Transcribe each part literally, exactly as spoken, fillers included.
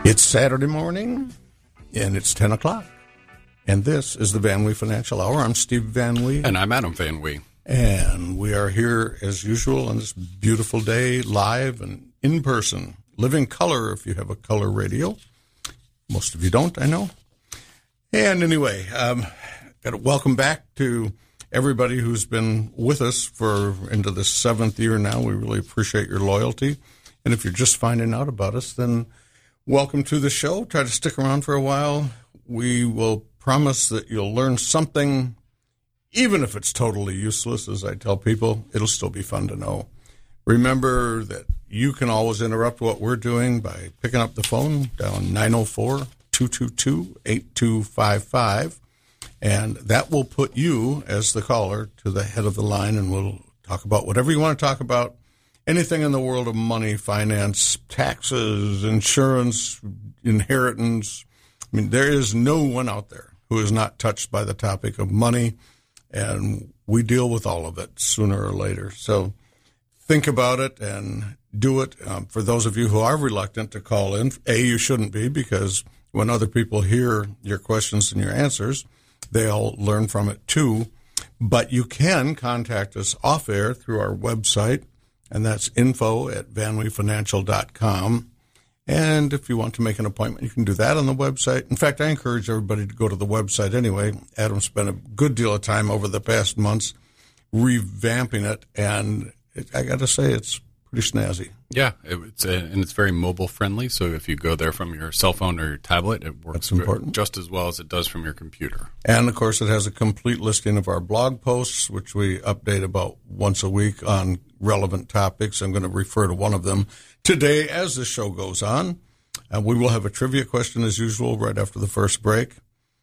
It's Saturday morning, and it's ten o'clock. And this is the Van Wee Financial Hour. I'm Steve Van Wee. And I'm Adam Van Wee. And we are here, as usual, on this beautiful day, live and in person. Living color, if you have a color radio. Most of you don't, I know. And anyway, um, got to welcome back to everybody who's been with us for into the seventh year now. We really appreciate your loyalty. And if you're just finding out about us, then welcome to the show. Try to stick around for a while. We will promise that you'll learn something, even if it's totally useless, as I tell people. It'll still be fun to know. Remember that you can always interrupt what we're doing by picking up the phone, down nine oh four, two two two, eight two five five, and that will put you, as the caller, to the head of the line, and we'll talk about whatever you want to talk about. Anything in the world of money, finance, taxes, insurance, inheritance. I mean, there is no one out there who is not touched by the topic of money, and we deal with all of it sooner or later. So think about it and do it. Um, for those of you who are reluctant to call in, A, you shouldn't be, because when other people hear your questions and your answers, they'll learn from it too. But you can contact us off air through our website, and that's info at van wee financial dot com. And if you want to make an appointment, you can do that on the website. In fact, I encourage everybody to go to the website anyway. Adam spent a good deal of time over the past months revamping it, and it, I got to say, it's pretty snazzy. Yeah, it, it's a, and it's very mobile friendly. So if you go there from your cell phone or your tablet, it works just as well as it does from your computer. And, of course, it has a complete listing of our blog posts, which we update about once a week on relevant topics. I'm going to refer to one of them today as the show goes on. And we will have a trivia question, as usual, right after the first break.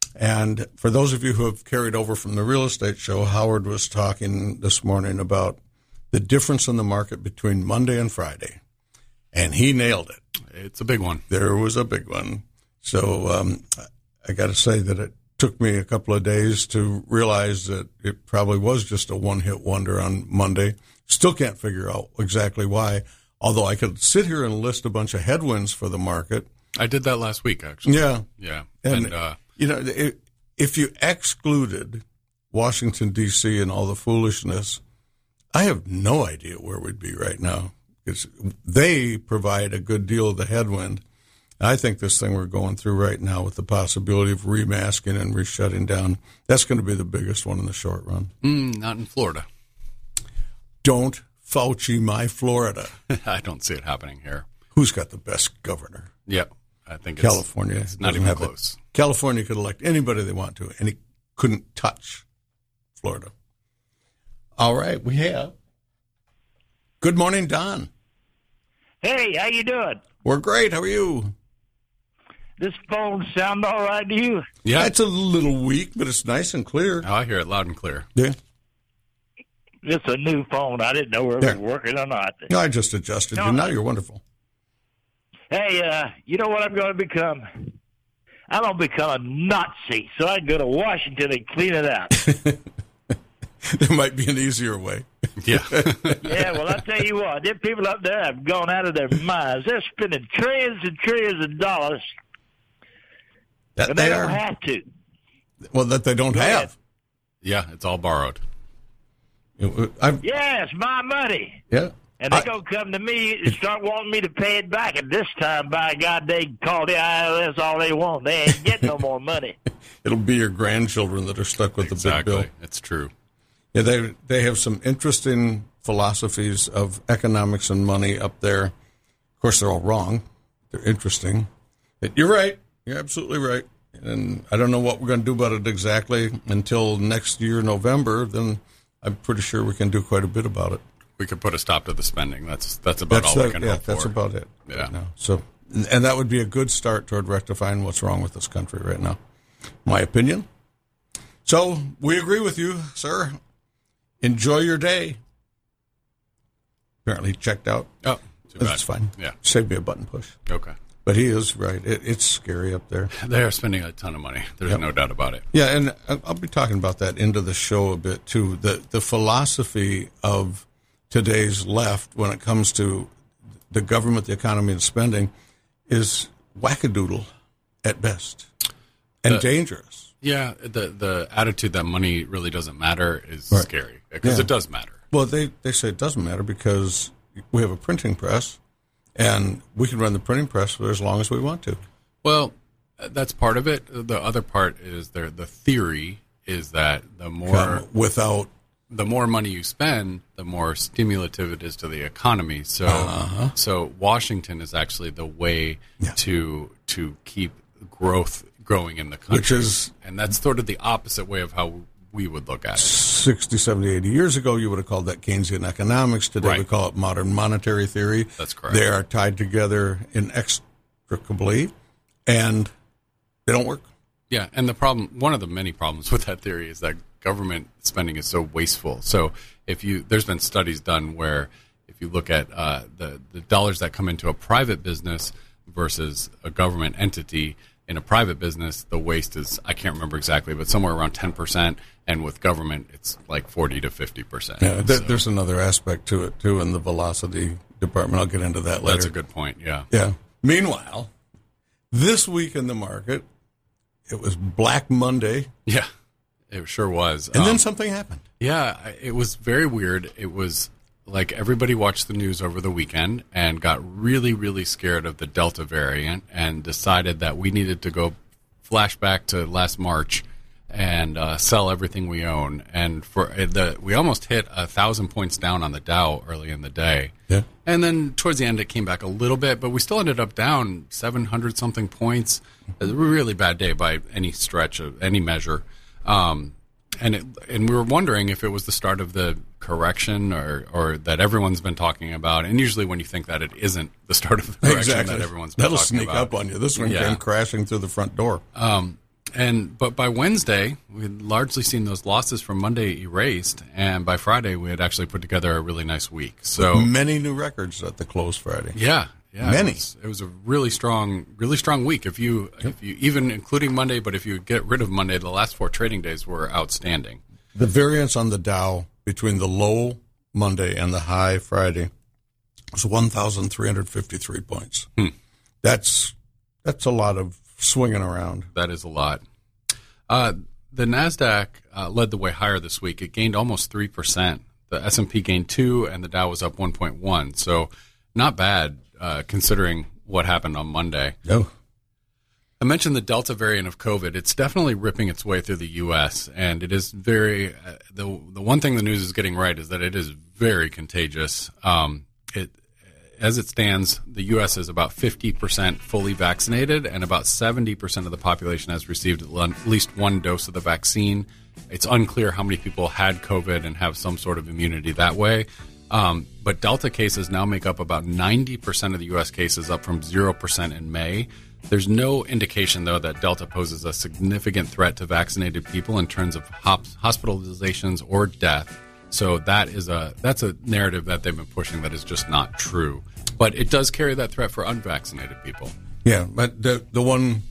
And for those of you who have carried over from the real estate show, Howard was talking this morning about the difference in the market between Monday and Friday. And he nailed it. It's a big one. There was a big one. So um, I got to say that it took me a couple of days to realize that it probably was just a one-hit wonder on Monday. Still can't figure out exactly why, although I could sit here and list a bunch of headwinds for the market. I did that last week, actually. Yeah. Yeah. And, and uh, you know, if you excluded Washington, D C and all the foolishness, I have no idea where we'd be right now. Because they provide a good deal of the headwind. I think this thing we're going through right now with the possibility of remasking and reshutting down, that's going to be the biggest one in the short run. Mm, not in Florida. Don't Fauci my Florida. I don't see it happening here. Who's got the best governor? Yep. I think it's, California. It's not even close. It. California could elect anybody they want to, and he couldn't touch Florida. All right, we have. Good morning, Don. Hey, how you doing? We're great. How are you? This phone sound all right to you? Yeah. It's a little weak, but it's nice and clear. Oh, I hear it loud and clear. Yeah. It's a new phone. I didn't know whether it was working or not. No, I just adjusted no, you. Now you're wonderful. Hey, uh, you know what I'm going to become? I'm going to become a Nazi, so I can go to Washington and clean it out. There might be an easier way. Yeah. Yeah, well, I'll tell you what. Them people up there have gone out of their minds. They're spending trillions and trillions of dollars. That and they, they don't are. have to. Well, that they don't Go have. ahead. Yeah, it's all borrowed. I've, Yeah, it's my money. yeah. And they're I- going to come to me and start wanting me to pay it back. And this time, by God, they call the I R S all they want. They ain't getting no more money. It'll be your grandchildren that are stuck with Exactly. the big bill. It's true. Yeah, they they have some interesting philosophies of economics and money up there. Of course, they're all wrong. They're interesting. But you're right. You're absolutely right. And I don't know what we're going to do about it exactly until next year, November. Then I'm pretty sure we can do quite a bit about it. We could put a stop to the spending. That's that's about That's all the, we can yeah, hope that's for. about it. Yeah. Right now. So, and that would be a good start toward rectifying what's wrong with this country right now. My opinion. So we agree with you, sir. Enjoy your day. Apparently he checked out. Oh, too bad. That's fine. Yeah. Save me a button push. Okay. But he is right. It, it's scary up there. They are spending a ton of money. There's Yep. no doubt about it. Yeah, and I'll be talking about that into the show a bit, too. The, the philosophy of today's left when it comes to the government, the economy, and spending is wackadoodle at best and the, dangerous. Yeah, the the attitude that money really doesn't matter is right. scary because yeah. it does matter. Well, they, they say it doesn't matter because we have a printing press, and we can run the printing press for as long as we want to. Well, that's part of it. The other part is there. The theory is that the more Come without the more money you spend, the more stimulative it is to the economy. So, uh-huh. so Washington is actually the way yeah. to to keep growth growing in the country, which is, and that's sort of the opposite way of how we would look at it. sixty, seventy, eighty years ago, you would have called that Keynesian economics. Today, right. we call it modern monetary theory. That's correct. They are tied together inextricably, and they don't work. Yeah, and the problem, one of the many problems with that theory is that government spending is so wasteful. So if you, there's been studies done where if you look at uh, the, the dollars that come into a private business versus a government entity, in a private business, the waste is, I can't remember exactly, but somewhere around ten percent, and with government, it's like forty to fifty percent. Yeah, th- so, there's another aspect to it, too, in the velocity department. I'll get into that later. That's a good point, yeah. Yeah. Meanwhile, this week in the market, it was Black Monday. Yeah, it sure was. And um, then something happened. Yeah, it was very weird. It was like everybody watched the news over the weekend and got really, really scared of the Delta variant and decided that we needed to go flashback to last March and uh, sell everything we own. And for the, we almost hit a thousand points down on the Dow early in the day. Yeah. And then towards the end, it came back a little bit, but we still ended up down seven hundred something points. It was a really bad day by any stretch of any measure. Um, and it, and we were wondering if it was the start of the correction or, or that everyone's been talking about. And usually when you think that, it isn't the start of the correction exactly. that everyone's been That'll talking about. That'll sneak up on you. This one yeah. came crashing through the front door. Um, and but by Wednesday, we had largely seen those losses from Monday erased. And by Friday, we had actually put together a really nice week. So many new records at the close Friday. Yeah. Yeah, Many. It was, it was a really strong, really strong week. If you, yep. if you, even including Monday, but if you get rid of Monday, the last four trading days were outstanding. The variance on the Dow between the low Monday and the high Friday was one thousand three hundred fifty-three points. Hmm. That's that's a lot of swinging around. That is a lot. Uh, the NASDAQ uh, led the way higher this week. It gained almost three percent. The S and P gained two, and the Dow was up one point one. So not bad. Uh, considering what happened on Monday. No. I mentioned the Delta variant of COVID. It's definitely ripping its way through the U S, and it is very uh, – the the one thing the news is getting right is that it is very contagious. Um, it As it stands, the U S is about fifty percent fully vaccinated, and about seventy percent of the population has received at least one dose of the vaccine. It's unclear how many people had COVID and have some sort of immunity that way. Um, but Delta cases now make up about ninety percent of the U S cases, up from zero percent in May. There's no indication, though, that Delta poses a significant threat to vaccinated people in terms of hop- hospitalizations or death. So that is a that's a narrative that they've been pushing that is just not true. But it does carry that threat for unvaccinated people. Yeah, but the the one,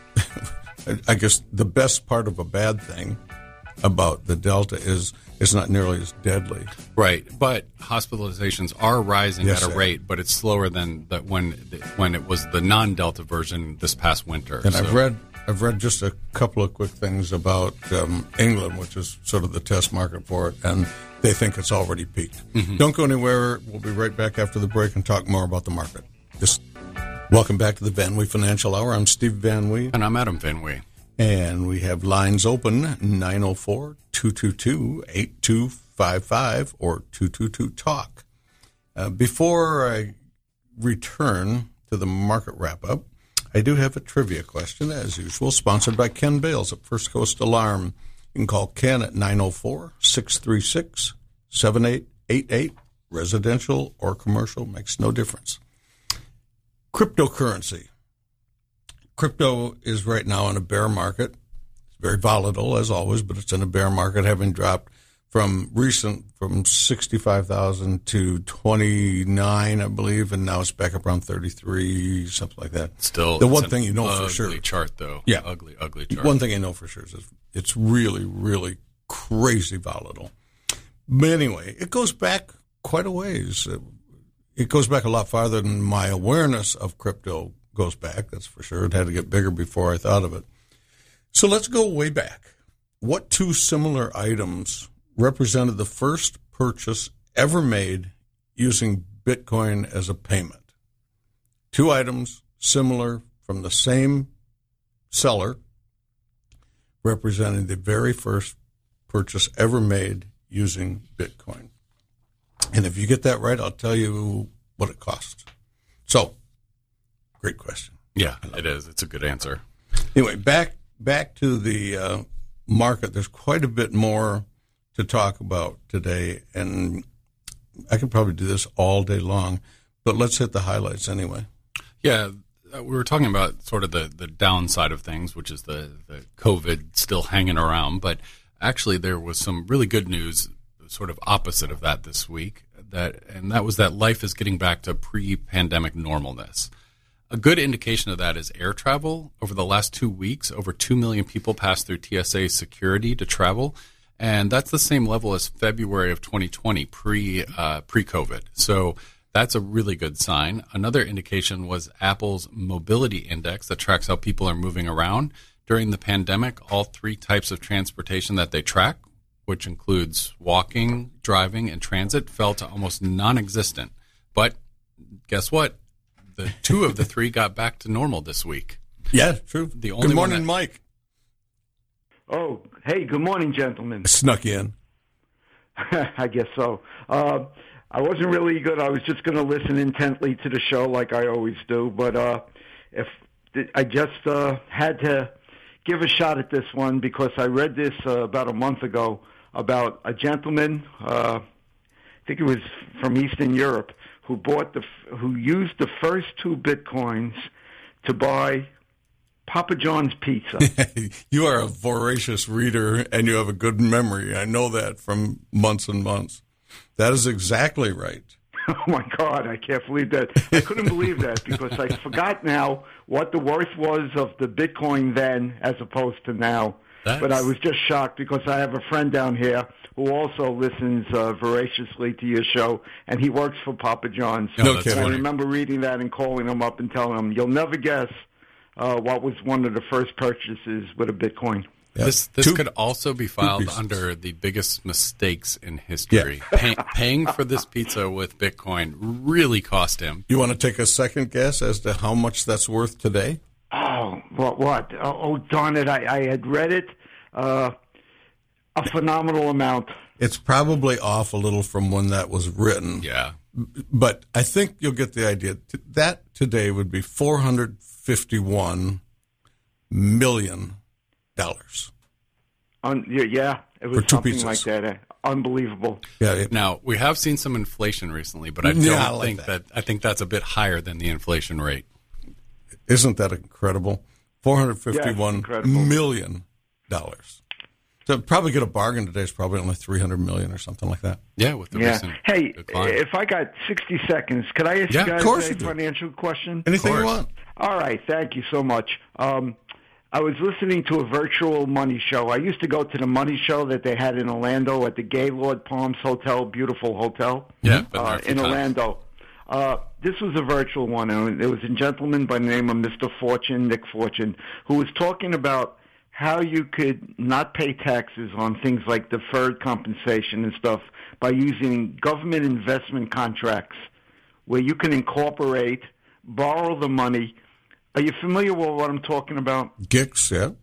I guess the best part of a bad thing about the Delta is it's not nearly as deadly. Right, but hospitalizations are rising yes, at a sir. rate, but it's slower than the, when when it was the non-Delta version this past winter. And so. I've read I've read just a couple of quick things about um, England, which is sort of the test market for it, and they think it's already peaked. Mm-hmm. Don't go anywhere. We'll be right back after the break and talk more about the market. Just welcome back to the Van Wee Financial Hour. I'm Steve Van Wee. And I'm Adam Van Wee. And we have lines open, nine oh four, two two two, eight two five five or two two two talk. Uh, before I return to the market wrap-up, I do have a trivia question, as usual, sponsored by Ken Bales at First Coast Alarm. You can call Ken at nine oh four, six three six, seven eight eight eight. Residential or commercial, makes no difference. Cryptocurrency. Crypto is right now in a bear market. It's very volatile, as always, but it's in a bear market, having dropped from recent, from sixty-five thousand to twenty-nine, I believe, and now it's back up around thirty-three, something like that. Still, the one thing you know for sure. Ugly chart, though. Yeah. Ugly, ugly chart. One thing you know for sure is it's really, really crazy volatile. But anyway, it goes back quite a ways. It goes back a lot farther than my awareness of crypto goes back, that's for sure. It had to get bigger before I thought of it. So let's go way back. What two similar items represented the first purchase ever made using Bitcoin as a payment? Two items similar from the same seller representing the very first purchase ever made using Bitcoin. And if you get that right, I'll tell you what it costs. So, great question. Yeah, it is. It's a good answer. Anyway, back back to the uh, market. There's quite a bit more to talk about today, and I could probably do this all day long, but let's hit the highlights anyway. Yeah, we were talking about sort of the, the downside of things, which is the, the COVID still hanging around, but actually there was some really good news sort of opposite of that this week, that and that was that life is getting back to pre-pandemic normalness. A good indication of that is air travel. Over the last two weeks, over two million people passed through T S A security to travel, and that's the same level as February of twenty twenty, pre, uh, pre-COVID. So that's a really good sign. Another indication was Apple's mobility index that tracks how people are moving around. During the pandemic, all three types of transportation that they track, which includes walking, driving, and transit, fell to almost non-existent. But guess what? The two of the three got back to normal this week. Yeah, true. The only good morning, that, Mike. Oh, hey, good morning, gentlemen. I snuck in. I guess so. Uh, I wasn't really good. I was just going to listen intently to the show like I always do. But uh, if I just uh, had to give a shot at this one because I read this uh, about a month ago about a gentleman, uh, I think it was from Eastern Europe, who bought the, who used the first two Bitcoins to buy Papa John's pizza. You are a voracious reader, and you have a good memory. I know that from months and months. That is exactly right. Oh, my God, I can't believe that. I couldn't believe that because I forgot now what the worth was of the Bitcoin then as opposed to now. That's... But I was just shocked because I have a friend down here who also listens uh, voraciously to your show, and he works for Papa John's. No kidding. I remember reading that and calling him up and telling him, you'll never guess uh, what was one of the first purchases with a Bitcoin. Yep. This this two, could also be filed under the biggest mistakes in history. Yeah. Pay, paying for this pizza with Bitcoin really cost him. You want to take a second guess as to how much that's worth today? Oh, what? What? Oh, oh darn it. I, I had read it. Uh, a phenomenal amount. It's probably off a little from when that was written. Yeah. But I think you'll get the idea. That today would be four hundred fifty-one million dollars. Un- yeah, it was something pizzas. like that. Uh, unbelievable. Yeah. It, now we have seen some inflation recently, but I don't yeah, I like think that. that. I think that's a bit higher than the inflation rate. Isn't that incredible? Four hundred fifty-one yeah, million dollars. So probably get a bargain today is probably only three hundred million or something like that. Yeah, with the yeah. recent Hey, decline. If I got sixty seconds, could I ask yeah, you guys of course a financial question? Anything you want. All right, thank you so much. Um, I was listening to a virtual money show. I used to go to the money show that they had in Orlando at the Gaylord Palms Hotel, beautiful hotel. Yeah, uh, in Orlando. Uh, this was a virtual one, and there was a gentleman by the name of Mister Fortune, Nick Fortune, who was talking about how you could not pay taxes on things like deferred compensation and stuff by using government investment contracts where you can incorporate, borrow the money. Are you familiar with what I'm talking about? G I Cs, yeah.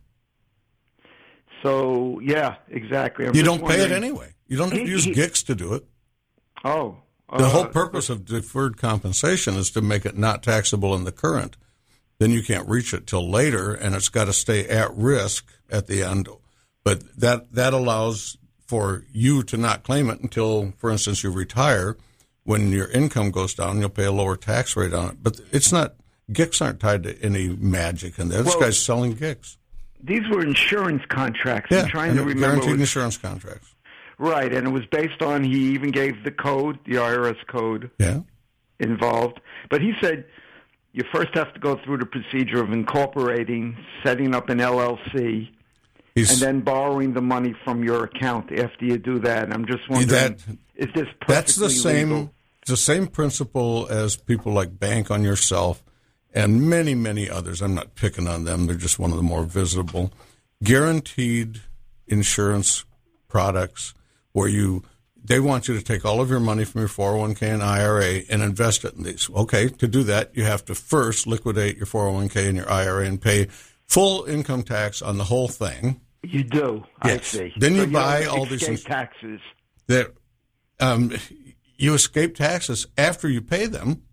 So, yeah, exactly. I'm you don't pay it anyway. You don't have to use he, G I Cs to do it. Oh. The uh, whole purpose of deferred compensation is to make it not taxable in the current. Then you can't reach it till later, and it's got to stay at risk at the end. But that that allows for you to not claim it until, for instance, you retire. When your income goes down, you'll pay a lower tax rate on it. But it's not, G I Cs aren't tied to any magic in there. This well, guy's selling G I Cs. These were insurance contracts. Yeah, I'm trying to remember. Guaranteed insurance contracts. Right, and it was based on, he even gave the code, the I R S code yeah. involved. But he said you first have to go through the procedure of incorporating, setting up an L L C, He's, and then borrowing the money from your account after you do that. And I'm just wondering, that, is this perfectly That's the same, legal? the same principle as people like bank on yourself. and many, many others. I'm not picking on them. They're just one of the more visible. Guaranteed insurance products where you they want you to take all of your money from your four oh one k and I R A and invest it in these. Okay, to do that, you have to first liquidate your four oh one k and your I R A and pay full income tax on the whole thing. You do. Yes. I see. Then you so buy you all these ins- taxes. That um, you escape taxes after you pay them.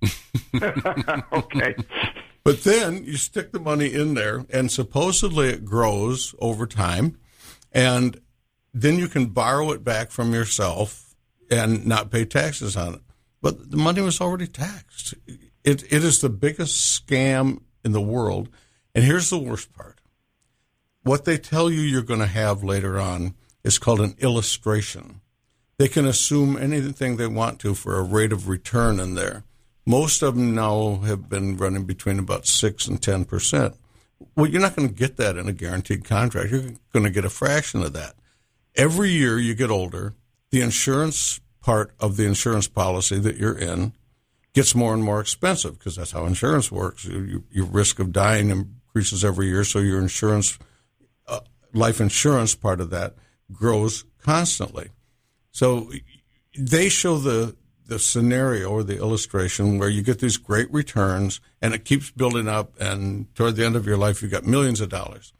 Okay. But then you stick the money in there, and supposedly it grows over time, and then you can borrow it back from yourself and not pay taxes on it. But the money was already taxed. It It is the biggest scam in the world. And here's the worst part. What they tell you you're going to have later on is called an illustration. They can assume anything they want to for a rate of return in there. Most of them now have been running between about six and ten percent. Well, you're not going to get that in a guaranteed contract. You're going to get a fraction of that. Every year you get older, the insurance part of the insurance policy that you're in gets more and more expensive because that's how insurance works. Your, your risk of dying increases every year, so your insurance, uh, life insurance part of that grows constantly. So they show the the scenario or the illustration where you get these great returns and it keeps building up, and toward the end of your life you've got millions of dollars.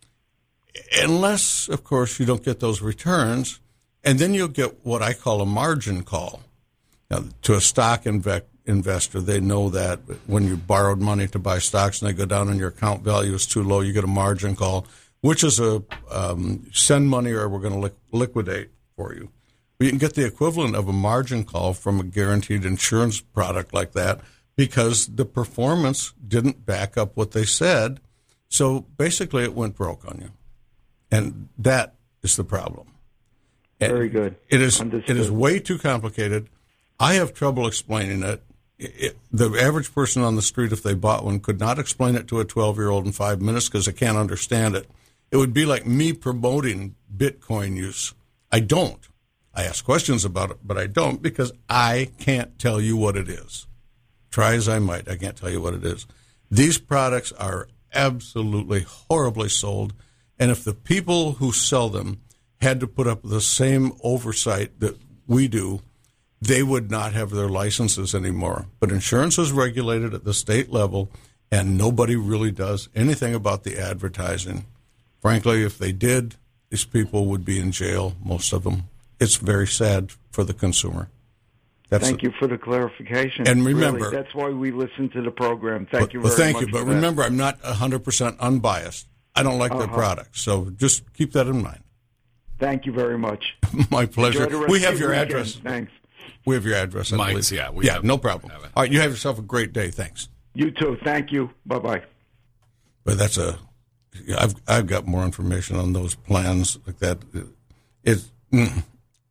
Unless, of course, you don't get those returns, and then you'll get what I call a margin call. Now, to a stock inve- investor, they know that when you borrowed money to buy stocks and they go down and your account value is too low, you get a margin call, which is a um, send money or we're going to li- liquidate for you. You can get the equivalent of a margin call from a guaranteed insurance product like that because the performance didn't back up what they said. So basically it went broke on you. And that is the problem. Very good. It is, Understood. it is way too complicated. I have trouble explaining it. It, the average person on the street, if they bought one, could not explain it to a twelve-year-old in five minutes because they can't understand it. It would be like me promoting Bitcoin use. I don't. I ask questions about it, but I don't because I can't tell you what it is. Try as I might, I can't tell you what it is. These products are absolutely horribly sold, and if the people who sell them had to put up the same oversight that we do, they would not have their licenses anymore. But insurance is regulated at the state level, and nobody really does anything about the advertising. Frankly, if they did, these people would be in jail, most of them. It's very sad for the consumer. That's Thank a, you for the clarification. And remember, really, that's why we listen to the program. Thank but, you very well, thank much. you. But for remember, that. I'm not one hundred percent unbiased. I don't like uh-huh. their products. So just keep that in mind. Thank you very much. My pleasure. Enjoy the rest We of have your weekend. address. Thanks. We have your address. I Mine's, believe. yeah. We yeah, have, no problem. have All right, you have yourself a great day. Thanks. You too. Thank you. Bye-bye. But that's a, I've I've got more information on those plans like that. It, mm,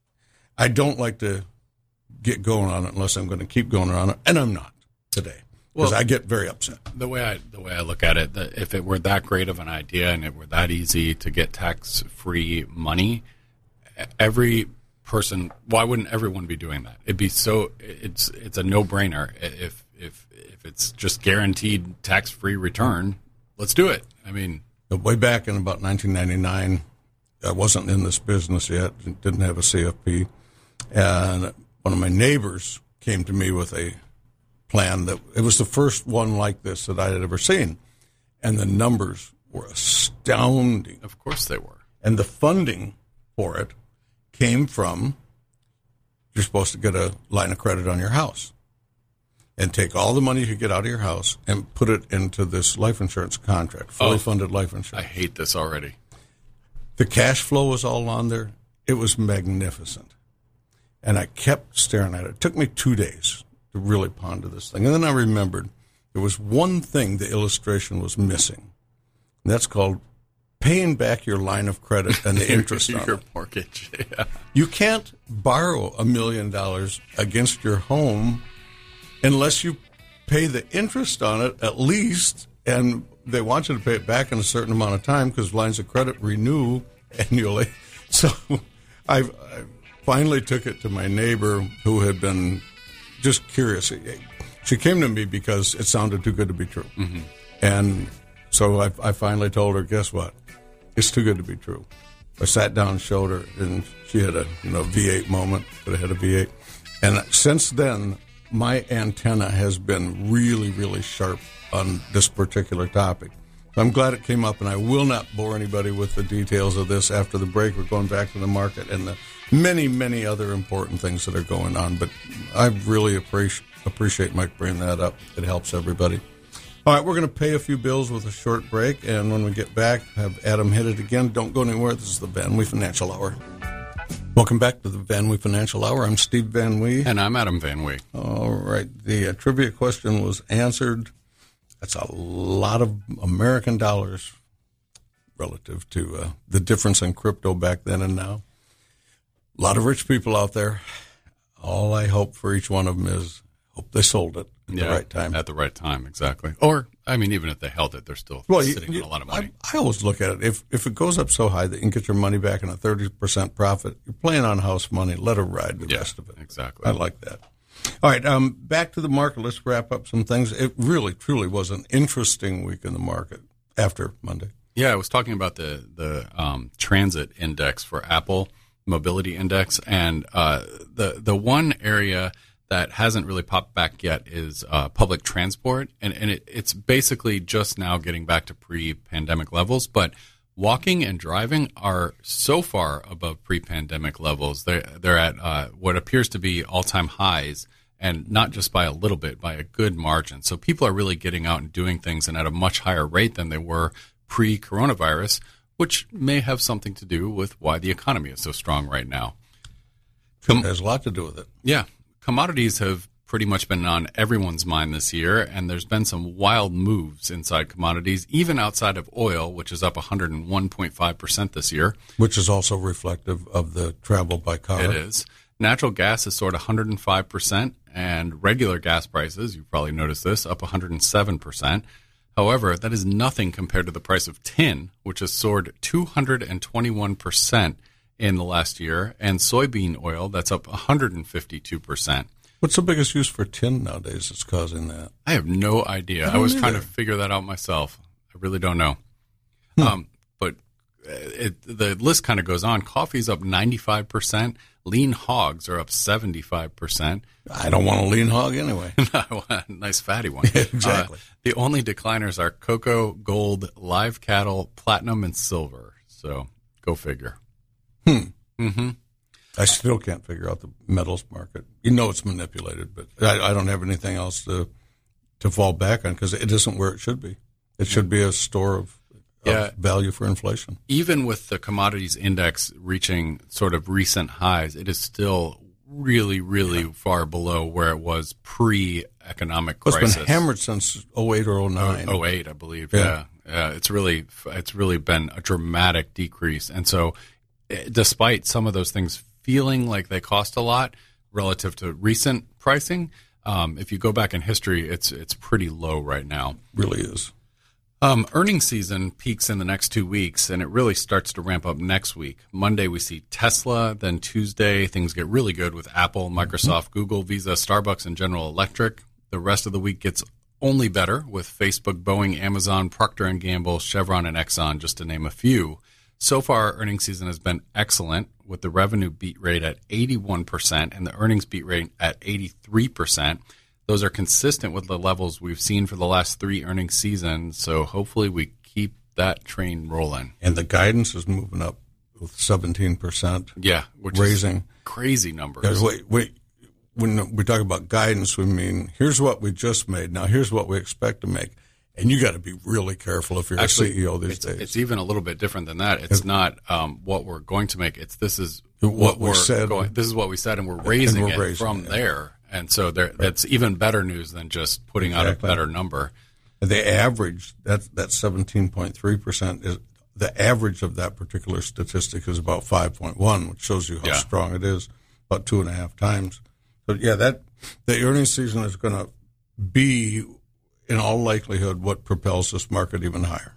I don't like to get going on it unless I'm going to keep going on it, and I'm not today because Well, I get very upset. The way I the way I look at it, that if it were that great of an idea and it were that easy to get tax-free money, every person, why wouldn't everyone be doing that? It'd be so it's it's a no-brainer. If if if it's just guaranteed tax-free return, let's do it. I mean, But way back in about nineteen ninety-nine, I wasn't in this business yet, didn't have a C F P, and one of my neighbors came to me with a plan that it was the first one like this that I had ever seen, and the numbers were astounding. of course they were. And the funding for it came from, you're supposed to get a line of credit on your house and take all the money you could get out of your house and put it into this life insurance contract, fully Oh. funded life I insurance. hate this already. The cash flow was all on there. It was magnificent. And I kept staring at it. It took me two days to really ponder this thing. And then I remembered there was one thing the illustration was missing. And that's called paying back your line of credit and the interest on Your it. mortgage. Yeah. You can't borrow a million dollars against your home unless you pay the interest on it at least, and they want you to pay it back in a certain amount of time because lines of credit renew annually. So I finally took it to my neighbor who had been just curious. she came to me because it sounded too good to be true. Mm-hmm. And so I, I finally told her, guess what? It's too good to be true. I sat down and showed her, and she had a you know V eight moment, but it had a V eight. And since then, my antenna has been really, really sharp on this particular topic. So I'm glad it came up, and I will not bore anybody with the details of this. After the break, we're going back to the market and the many, many other important things that are going on. But I really appreciate appreciate Mike bringing that up. It helps everybody. All right, we're going to pay a few bills with a short break, and when we get back, have Adam hit it again. Don't go anywhere. This is the Van Wee Financial Hour. Welcome back to the Van Wee Financial Hour. I'm Steve Van Wee. And I'm Adam Van Wee. All right, the uh, trivia question was answered. That's a lot of American dollars relative to uh, the difference in crypto back then and now. A lot of rich people out there. All I hope for each one of them is hope they sold it at yeah, the right time. At the right time, exactly. Or, I mean, even if they held it, they're still well, sitting you, on a lot of money. I, I always look at it. If if it goes up so high that you can get your money back in a thirty percent profit, you're playing on house money. Let it ride the yeah, rest of it. Exactly. I like that. All right, um, back to the market. Let's wrap up some things. It really, truly was an interesting week in the market after Monday. Yeah, I was talking about the the um, transit index for Apple, mobility index, and uh, the the one area that hasn't really popped back yet is uh, public transport, and and it, it's basically just now getting back to pre-pandemic levels, but walking and driving are so far above pre-pandemic levels. They're, they're at uh, what appears to be all-time highs, and not just by a little bit, by a good margin. So people are really getting out and doing things and at a much higher rate than they were pre-coronavirus, which may have something to do with why the economy is so strong right now. It has a lot to do with it. Yeah. Commodities have pretty much been on everyone's mind this year, and there's been some wild moves inside commodities, even outside of oil, which is up one hundred one point five percent this year. Which is also reflective of the travel by car. It is. Natural gas is soared one hundred five percent, and regular gas prices, you've probably noticed this, up one hundred seven percent. However, that is nothing compared to the price of tin, which has soared two hundred twenty-one percent in the last year, and soybean oil, that's up one hundred fifty-two percent. What's the biggest use for tin nowadays that's causing that? I have no idea. I, I was either. trying to figure that out myself. I really don't know. Hmm. Um, but it, the list kind of goes on. Coffee's up ninety-five percent. Lean hogs are up seventy-five percent. I don't want a lean hog anyway. Nice fatty one. Exactly. Uh, the only decliners are cocoa, gold, live cattle, platinum, and silver. So go figure. Hmm. Mm-hmm. I still can't figure out the metals market. You know it's manipulated, but I, I don't have anything else to to fall back on because it isn't where it should be. It should be a store of, of yeah. value for inflation. Even with the commodities index reaching sort of recent highs, it is still really, really yeah. far below where it was pre-economic crisis. It's been hammered since oh eight or oh nine. oh eight, I believe. Yeah. yeah. yeah. It's really it's really been a dramatic decrease. And so despite some of those things feeling like they cost a lot relative to recent pricing, um, if you go back in history, it's it's pretty low right now. Really is. Um, earnings season peaks in the next two weeks, and it really starts to ramp up next week. Monday, we see Tesla. Then Tuesday, things get really good with Apple, Microsoft, mm-hmm. Google, Visa, Starbucks, and General Electric. The rest of the week gets only better with Facebook, Boeing, Amazon, Procter and Gamble, Chevron, and Exxon, just to name a few. So far, earnings season has been excellent, with the revenue beat rate at eighty-one percent and the earnings beat rate at eighty-three percent. Those are consistent with the levels we've seen for the last three earnings seasons, so hopefully we keep that train rolling. And the guidance is moving up with seventeen percent. Yeah, which raising. is crazy numbers. Guys, wait, wait. When we talk about guidance, we mean here's what we just made. Now here's what we expect to make. And you got to be really careful if you're Actually, a C E O these it's, days. It's even a little bit different than that. It's, it's not um, what we're going to make. It's this is what, what we're said. Going, this is what we said, and we're raising and we're it raising from it. there. And so there, that's even better news than just putting exactly. out a better number. The average, that that seventeen point three percent is the average of that particular statistic is about five point one, which shows you how yeah. strong it is, about two and a half times. So yeah, that the earnings season is going to be, in all likelihood, what propels this market even higher.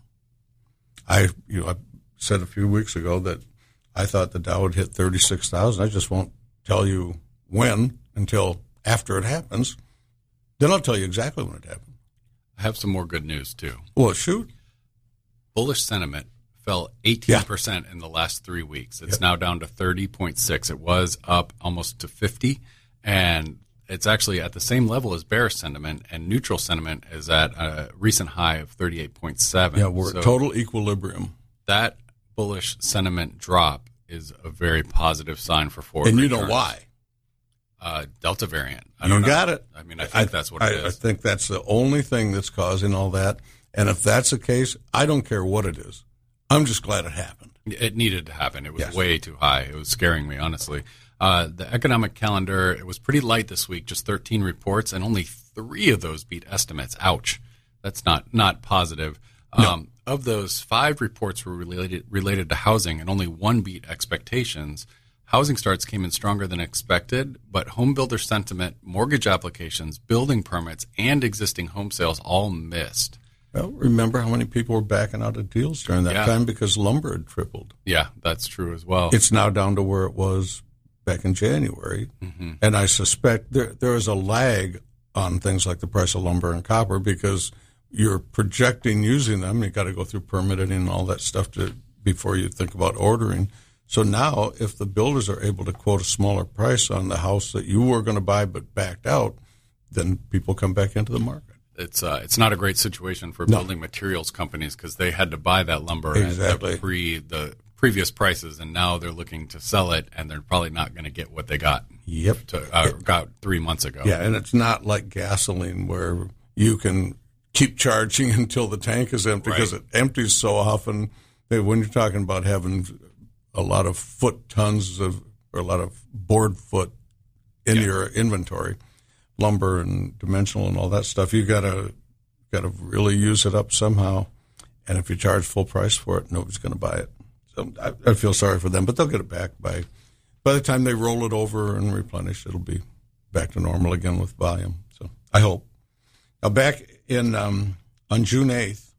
I, you know, I said a few weeks ago that I thought the Dow would hit thirty-six thousand. I just won't tell you when until after it happens. Then I'll tell you exactly when it happened. I have some more good news, too. Well, shoot. Bullish sentiment fell eighteen percent yeah. in the last three weeks. It's yep. now down to thirty point six. It was up almost to fifty, and it's actually at the same level as bearish sentiment, and neutral sentiment is at a recent high of thirty-eight point seven. Yeah, we're so at total equilibrium. That bullish sentiment drop is a very positive sign for forward And you returns. know why? Uh, Delta variant. I you don't know. got it. I mean, I think I, that's what I, it is. I think that's the only thing that's causing all that. And if that's the case, I don't care what it is. I'm just glad it happened. It needed to happen. It was yes. way too high. It was scaring me, honestly. Uh, the economic calendar, it was pretty light this week, just thirteen reports, and only three of those beat estimates. Ouch. That's not, not positive. No. Um, of those, five reports were related related to housing, and only one beat expectations. Housing starts came in stronger than expected, but home builder sentiment, mortgage applications, building permits, and existing home sales all missed. Well, remember how many people were backing out of deals during that yeah. time because lumber had tripled. Yeah, that's true as well. It's now down to where it was back in January. Mm-hmm. And I suspect there there is a lag on things like the price of lumber and copper because you're projecting using them. You got to go through permitting and all that stuff to before you think about ordering. So now if the builders are able to quote a smaller price on the house that you were going to buy but backed out, then people come back into the market. It's uh, it's not a great situation for no. building materials companies because they had to buy that lumber exactly. at the pre the previous prices, and now they're looking to sell it, and they're probably not going to get what they got. Yep, to, uh, got three months ago. Yeah, and it's not like gasoline where you can keep charging until the tank is empty because right. it empties so often. That when you're talking about having a lot of foot tons of or a lot of board foot in yeah. your inventory. Lumber and dimensional and all that stuff, you gotta gotta really use it up somehow. And if you charge full price for it, nobody's going to buy it. So I, I feel sorry for them, but they'll get it back by by the time they roll it over and replenish. It'll be back to normal again with volume. So I hope. Now back in um, on June eighth,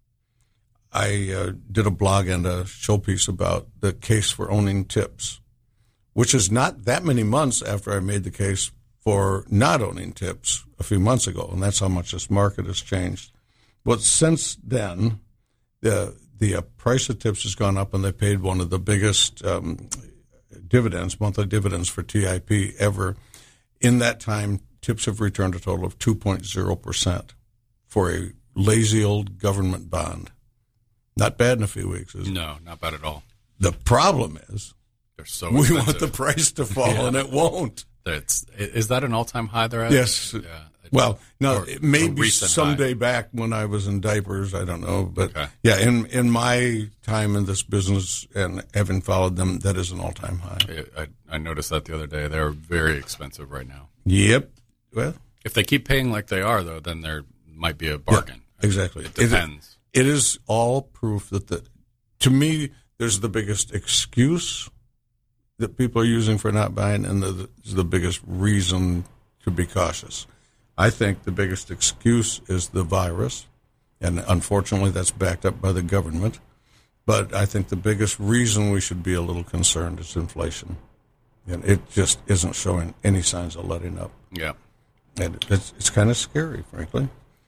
I uh, did a blog and a showpiece about the case for owning tips, which is not that many months after I made the case for not owning tips a few months ago, and that's how much this market has changed. But since then, the the uh, price of tips has gone up, and they paid one of the biggest um, dividends, monthly dividends for T I P ever. In that time, tips have returned a total of two point zero percent for a lazy old government bond. Not bad in a few weeks, is it? No, not bad at all. The problem is They're so we expensive. want the price to fall, yeah. and it won't. That's, is that an all-time high there? Yes. Yeah. Well, no, or, maybe someday high. back when I was in diapers, I don't know. But, okay. yeah, in in my time in this business and having followed them, that is an all-time high. I, I noticed that the other day. They're very expensive right now. Yep. Well, if they keep paying like they are, though, then there might be a bargain. Yeah, exactly. It depends. It, it is all proof that, the, to me, there's the biggest excuse that people are using for not buying, and the, the biggest reason to be cautious. I think the biggest excuse is the virus, and unfortunately that's backed up by the government. But I think the biggest reason we should be a little concerned is inflation. And it just isn't showing any signs of letting up. Yeah. And it's, it's kind of scary, frankly.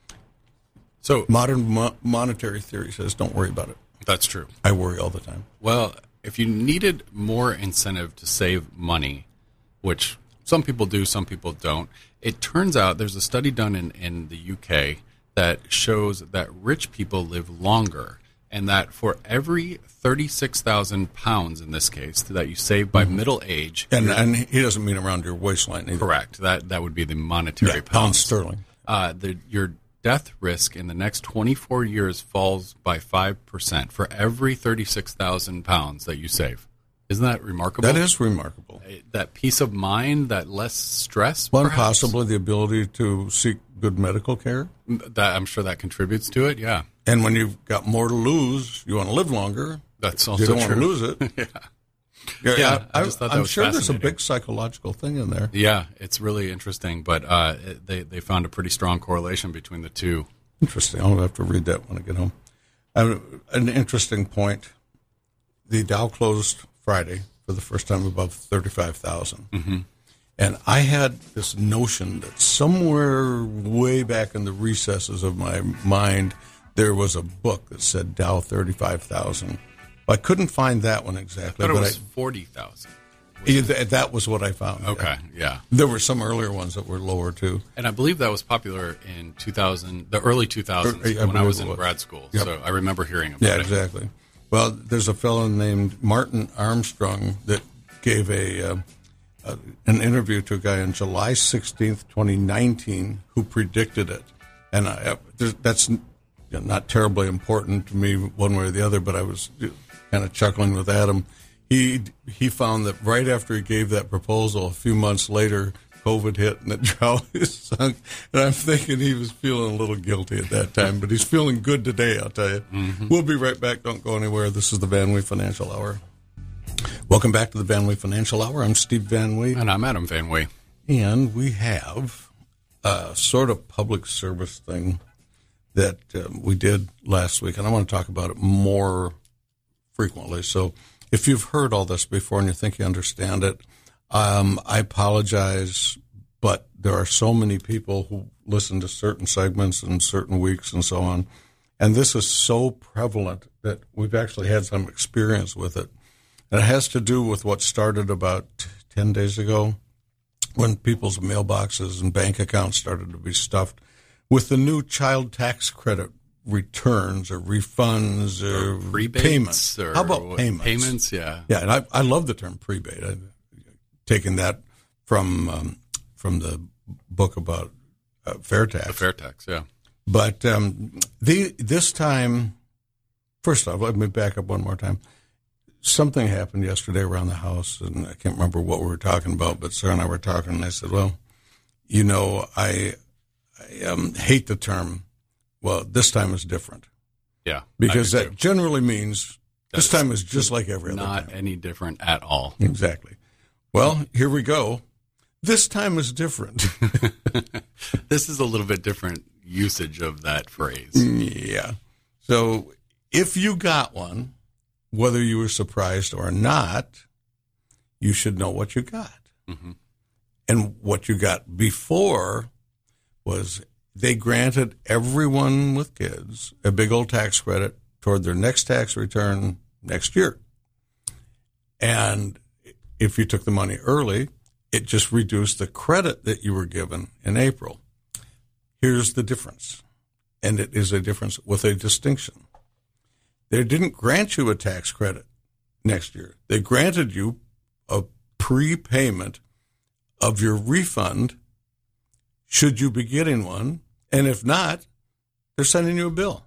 So modern mo- monetary theory says don't worry about it. That's true. I worry all the time. Well, if you needed more incentive to save money, which some people do, some people don't, it turns out there's a study done in, in the U K that shows that rich people live longer, and that for every thirty-six thousand pounds, in this case, that you save by mm-hmm. middle age. And and he doesn't mean around your waistline either. Correct. That that would be the monetary yeah, pounds. Pounds sterling. Uh, the, your death risk in the next twenty-four years falls by five percent for every thirty-six thousand pounds that you save. Isn't that remarkable? That is remarkable. That peace of mind, that less stress, Well, perhaps? possibly the ability to seek good medical care. That, I'm sure that contributes to it, yeah. And when you've got more to lose, you want to live longer. That's also you don't true. want to lose it. yeah. Yeah, yeah I, I just thought that I'm was sure there's a fascinating. big psychological thing in there. Yeah, it's really interesting, but uh, it, they, they found a pretty strong correlation between the two. Interesting. I'll have to read that when I get home. Uh, an interesting point. The Dow closed Friday for the first time above thirty-five thousand. Mm-hmm. And I had this notion that somewhere way back in the recesses of my mind, there was a book that said Dow thirty-five thousand. I couldn't find that one exactly. I thought it but was I, forty thousand. That was what I found. Okay, yeah. yeah. There were some earlier ones that were lower, too. And I believe that was popular in two thousand, the early two thousands, I when I was in was. grad school. Yep. So I remember hearing about yeah, it. Yeah, exactly. Well, there's a fellow named Martin Armstrong that gave a, uh, a an interview to a guy on July sixteenth, twenty nineteen, who predicted it. And I, that's not terribly important to me one way or the other, but I was kind of chuckling with Adam. He he found that right after he gave that proposal, a few months later, COVID hit and the Dow sunk. And I'm thinking he was feeling a little guilty at that time, but he's feeling good today, I'll tell you. Mm-hmm. We'll be right back. Don't go anywhere. This is the Van Wee Financial Hour. Welcome back to the Van Wee Financial Hour. I'm Steve Van Wee. And I'm Adam Van Wee. And we have a sort of public service thing that um, we did last week, and I want to talk about it more frequently. So if you've heard all this before and you think you understand it, um, I apologize, but there are so many people who listen to certain segments and certain weeks and so on, and this is so prevalent that we've actually had some experience with it. And it has to do with what started about ten days ago when people's mailboxes and bank accounts started to be stuffed with the new child tax credit returns or refunds or, or prebates payments. Or How about what, payments? Payments, yeah. Yeah, and I, I love the term prebate. I've taken that from um, from the book about uh, fair tax. The fair tax, yeah. But um, the this time, first off, let me back up one more time. Something happened yesterday around the house, and I can't remember what we were talking about, but Sarah and I were talking, and I said, well, you know, I, I um, hate the term, well, this time is different. Yeah. Because that too. generally means that this time is just like every other not time. Not any different at all. Exactly. Well, here we go. This time is different. This is a little bit different usage of that phrase. Yeah. So if you got one, whether you were surprised or not, you should know what you got. Mm-hmm. And what you got before was they granted everyone with kids a big old tax credit toward their next tax return next year. And if you took the money early, it just reduced the credit that you were given in April. Here's the difference, and it is a difference with a distinction. They didn't grant you a tax credit next year. They granted you a prepayment of your refund should you be getting one, and if not, they're sending you a bill.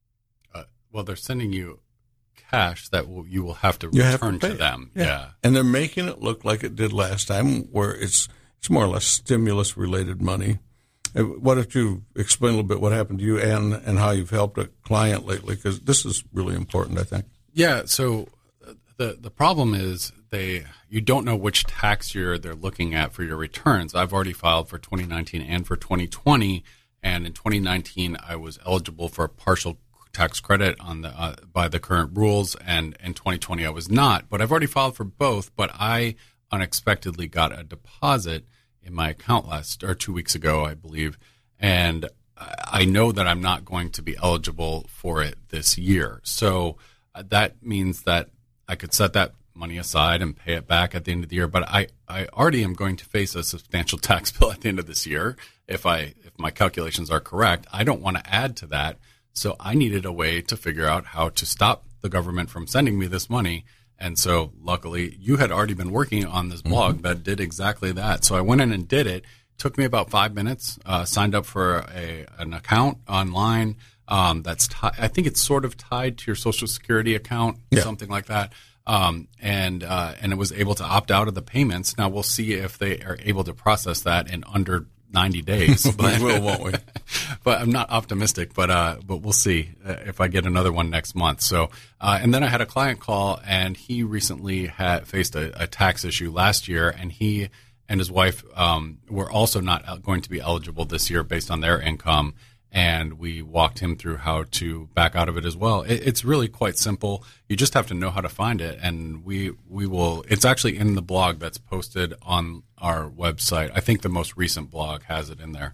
Uh, well, they're sending you cash that will, you will have to You return have to, to them. Yeah. yeah. And they're making it look like it did last time, where it's it's more or less stimulus-related money. Why don't you explain a little bit what happened to you and, and how you've helped a client lately? Because this is really important, I think. Yeah, so the the problem is they you don't know which tax year they're looking at for your returns. I've already filed for twenty nineteen and for twenty twenty, and in twenty nineteen I was eligible for a partial tax credit on the uh, by the current rules, and in twenty twenty I was not. But I've already filed for both, but I unexpectedly got a deposit in my account last or two weeks ago, I believe, and I know that I'm not going to be eligible for it this year. So uh, that means that I could set that money aside and pay it back at the end of the year. But I, I already am going to face a substantial tax bill at the end of this year if I if my calculations are correct. I don't want to add to that, so I needed a way to figure out how to stop the government from sending me this money. And so luckily you had already been working on this blog mm-hmm. that did exactly that. So I went in and did it. Took me about five minutes, uh, signed up for a an account online um, that's t- I think it's sort of tied to your Social Security account, yeah. something like that. Um, and uh, and it was able to opt out of the payments. Now we'll see if they are able to process that in under ninety days. But, we will, won't we? But I'm not optimistic, but uh, but we'll see if I get another one next month. So uh, and then I had a client call, and he recently had faced a, a tax issue last year, and he and his wife um, were also not going to be eligible this year based on their income. and we walked him through how to back out of it as well. It, it's really quite simple. You just have to know how to find it, and we we will. It's actually in the blog that's posted on our website. I think the most recent blog has it in there.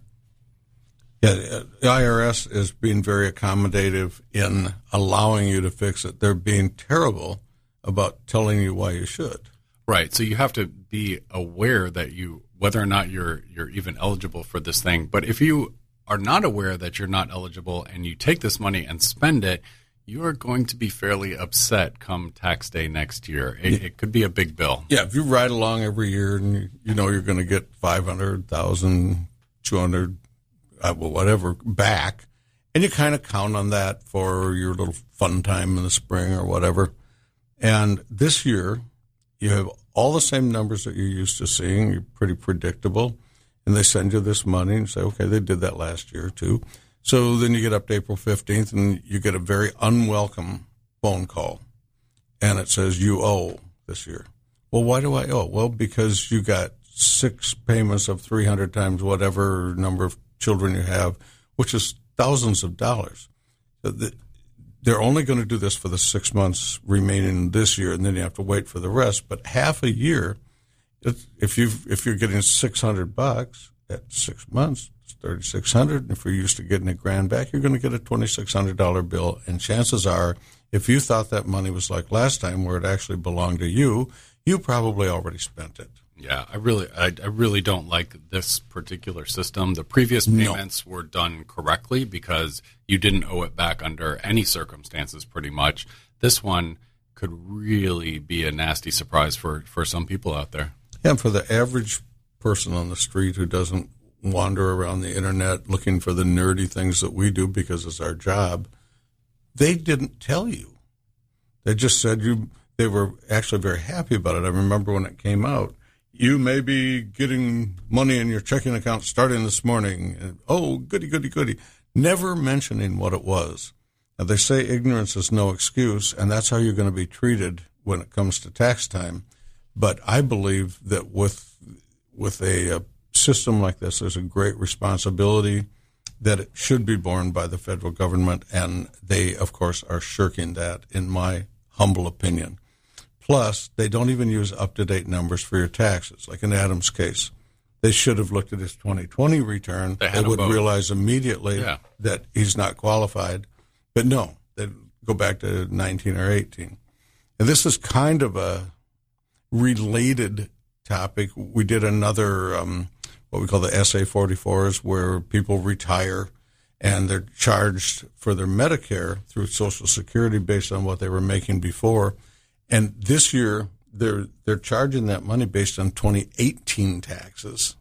Yeah, the I R S is being very accommodative in allowing you to fix it. They're being terrible about telling you why you should. Right. So you have to be aware that you, whether or not you're you're even eligible for this thing. But if you are not aware that you're not eligible and you take this money and spend it, you are going to be fairly upset come tax day next year. It, it could be a big bill. Yeah, if you ride along every year and you, you know you're going to get five hundred thousand, two hundred, uh, well, whatever back, and you kind of count on that for your little fun time in the spring or whatever. And this year, you have all the same numbers that you're used to seeing. You're pretty predictable. And they send you this money and say, okay, they did that last year too. So then you get up to April fifteenth and you get a very unwelcome phone call. And it says you owe this year. Well, why do I owe? Well, because you got six payments of three hundred times whatever number of children you have, which is thousands of dollars. They're only going to do this for the six months remaining this year, and then you have to wait for the rest. But half a year, if you if you're getting six hundred bucks at six months, it's thirty six hundred. And if you're used to getting a grand back, you're going to get a twenty six hundred dollar bill. And chances are, if you thought that money was like last time, where it actually belonged to you, you probably already spent it. Yeah, I really, I, I really don't like this particular system. The previous payments no. were done correctly because you didn't owe it back under any circumstances, pretty much. This one could really be a nasty surprise for, for some people out there. Yeah, and for the average person on the street who doesn't wander around the internet looking for the nerdy things that we do because it's our job, they didn't tell you. They just said you. They were actually very happy about it. I remember when it came out. You may be getting money in your checking account starting this morning. And, oh, goody, goody, goody. Never mentioning what it was. Now, they say ignorance is no excuse, and that's how you're going to be treated when it comes to tax time. But I believe that with with a, a system like this, there's a great responsibility that it should be borne by the federal government, and they, of course, are shirking that, in my humble opinion. Plus, they don't even use up-to-date numbers for your taxes, like in Adam's case. They should have looked at his twenty twenty return. They, they would both. realize immediately yeah. that he's not qualified. But no, they go back to nineteen or eighteen. And this is kind of a related topic. We did another, um, what we call the S A forty-fours, where people retire and they're charged for their Medicare through Social Security based on what they were making before. And this year, they're they're charging that money based on twenty eighteen taxes.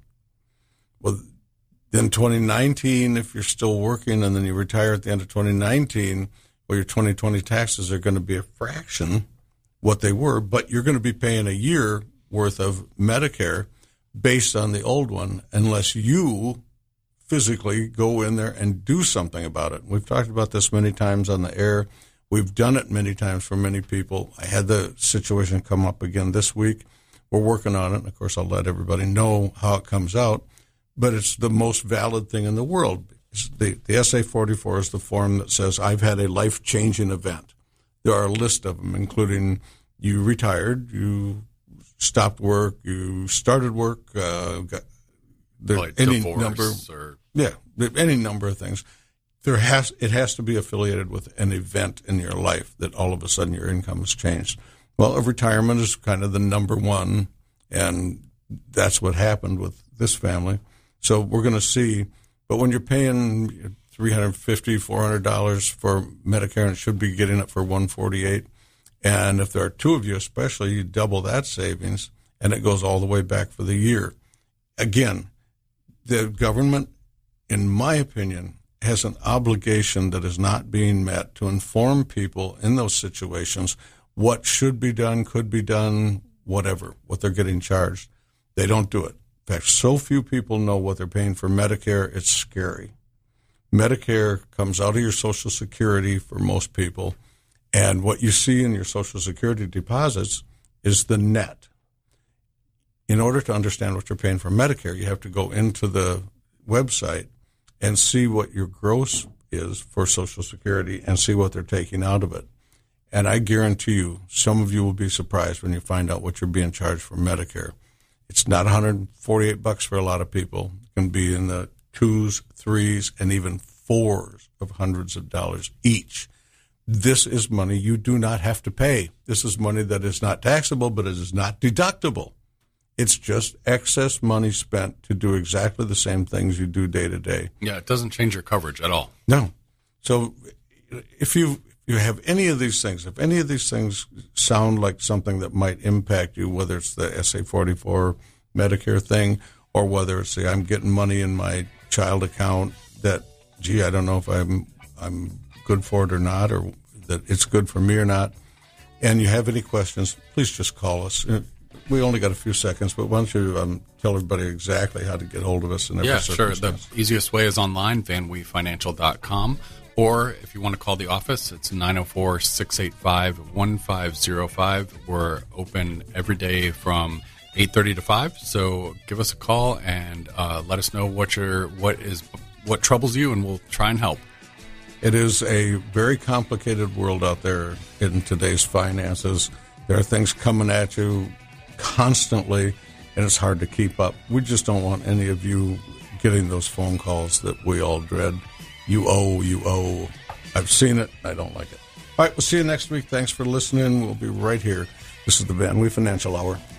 Well, then twenty nineteen, if you're still working and then you retire at the end of twenty nineteen, well, your twenty twenty taxes are going to be a fraction what they were, but you're going to be paying a year worth of Medicare based on the old one unless you physically go in there and do something about it. We've talked about this many times on the air. We've done it many times for many people. I had the situation come up again this week. We're working on it. And of course, I'll let everybody know how it comes out. But it's the most valid thing in the world. The, the S A forty-four is the form that says, I've had a life-changing event. There are a list of them, including you retired, you stopped work, you started work, uh, got there, like any divorce number, or... yeah, any number of things. There has it has to be affiliated with an event in your life that all of a sudden your income has changed. Well, a retirement is kind of the number one, and that's what happened with this family. So we're going to see. But when you're paying three hundred fifty dollars, four hundred dollars for Medicare, and it should be getting it for one hundred forty-eight dollars, and if there are two of you especially, you double that savings, and it goes all the way back for the year. Again, the government, in my opinion, has an obligation that is not being met to inform people in those situations what should be done, could be done, whatever, what they're getting charged. They don't do it. In fact, so few people know what they're paying for Medicare, it's scary. Medicare comes out of your Social Security for most people, and what you see in your Social Security deposits is the net. In order to understand what you're paying for Medicare, you have to go into the website and see what your gross is for Social Security and see what they're taking out of it. And I guarantee you, some of you will be surprised when you find out what you're being charged for Medicare. It's not one hundred forty-eight bucks for a lot of people. It can be in the twos, threes, and even fours of hundreds of dollars each. This is money you do not have to pay. This is money that is not taxable, but it is not deductible. It's just excess money spent to do exactly the same things you do day to day. Yeah, it doesn't change your coverage at all. No. So if you you have any of these things, if any of these things sound like something that might impact you, whether it's the S A forty-four Medicare thing or whether it's the I'm getting money in my child account that, gee, I don't know if I'm I'm good for it or not, or that it's good for me or not, and you have any questions, please just call us. We only got a few seconds, but why don't you um, tell everybody exactly how to get hold of us? In every yeah, sure. The easiest way is online, van wee financial dot com. Or if you want to call the office, it's nine oh four, six eight five, one five oh five. We're open every day from eight thirty to five. So give us a call and uh, let us know what your what is what troubles you, and we'll try and help. It is a very complicated world out there in today's finances. There are things coming at you constantly, and it's hard to keep up. We just don't want any of you getting those phone calls that we all dread. You owe, you owe. I've seen it. I don't like it. All right, we'll see you next week. Thanks for listening. We'll be right here. This is the Van Wee Financial Hour.